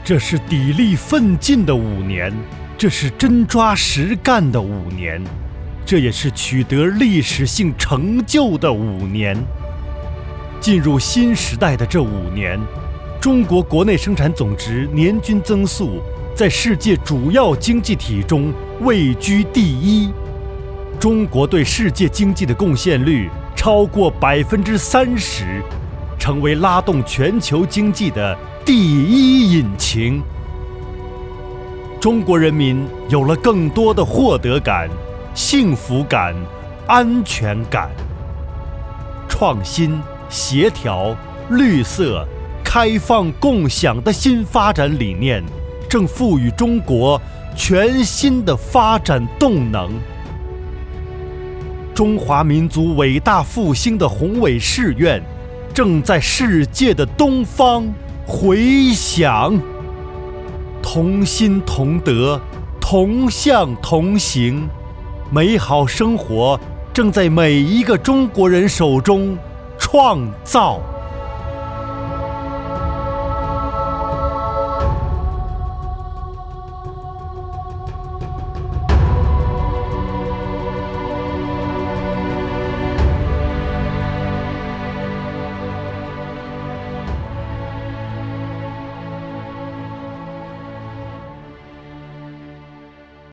这是砥砺奋进的5年，这是真抓实干的5年，这也是取得历史性成就的5年。进入新时代的这5年，中国国内生产总值年均增速在世界主要经济体中位居第1，中国对世界经济的贡献率超过30%，成为拉动全球经济的第1引擎。中国人民有了更多的获得感、幸福感、安全感。创新、协调、绿色、开放、共享的新发展理念正赋予中国全新的发展动能。中华民族伟大复兴的宏伟誓愿正在世界的东方回响。同心同德，同向同行，美好生活正在每一个中国人手中创造。